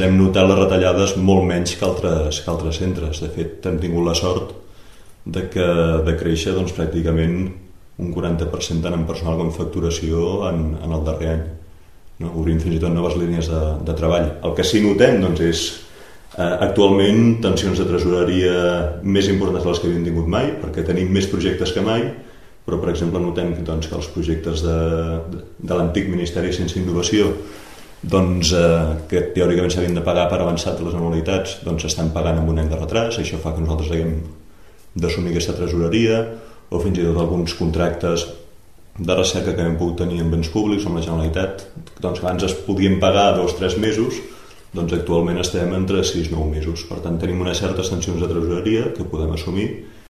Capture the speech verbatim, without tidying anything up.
hem notat les retallades molt menys que altres, que altres centres. De fet, hem tingut la sort de, que, de créixer doncs, pràcticament un quaranta per cent tant en personal com en facturació en, en el darrer any, no? Obrint fins i tot noves línies de, de treball. El que sí notem doncs, és eh, actualment tensions de tresoreria més importants de les que havíem tingut mai, perquè tenim més projectes que mai, però per exemple notem doncs, que els projectes de, de, de l'antic Ministeri de Ciència i Innovació, doncs, eh, que teòricament s'havien de pagar per avançat de les anualitats, doncs estan pagant amb un any de retras. Això fa que nosaltres haguem d'assumir aquesta tresoreria, o fins i tot alguns contractes de recerca que hem pogut tenir en béns públics amb la Generalitat, doncs que abans es podien pagar dos o tres mesos, doncs actualment estem entre sis o nou mesos. Per tant, tenim unes certes tensions de tresoreria que podem assumir